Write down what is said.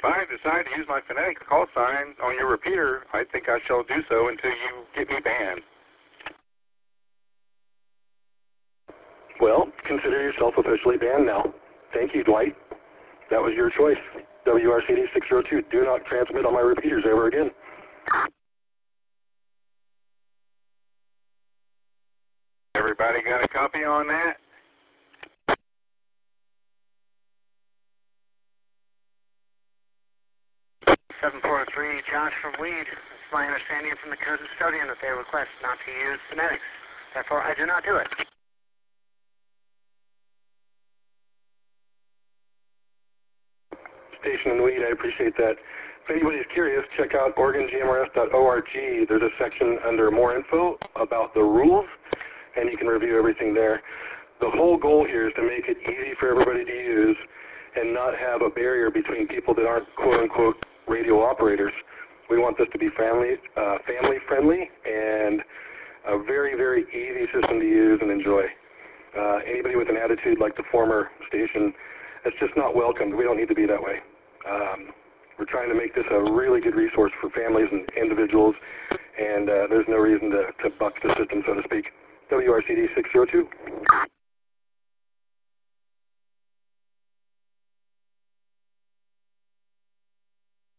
I decide to use my phonetic call sign on your repeater, I think I shall do so until you get me banned. Well, consider yourself officially banned now. Thank you, Dwight. That was your choice. WRCD 602, do not transmit on my repeaters ever again. Everybody got a copy on that? 743, Josh from Weed. It's my understanding from the custodian that they request not to use phonetics. Therefore, I do not do it. Station in Weed, I appreciate that. If anybody's curious, check out OregonGMRS.org. There's a section under more info about the rules, and you can review everything there. The whole goal here is to make it easy for everybody to use and not have a barrier between people that aren't quote-unquote radio operators. We want this to be family-friendly and a very, very easy system to use and enjoy. Anybody with an attitude like the former station, it's just not welcomed. We don't need to be that way. We're trying to make this a really good resource for families and individuals, and there's no reason to buck the system, so to speak. WRCD 602.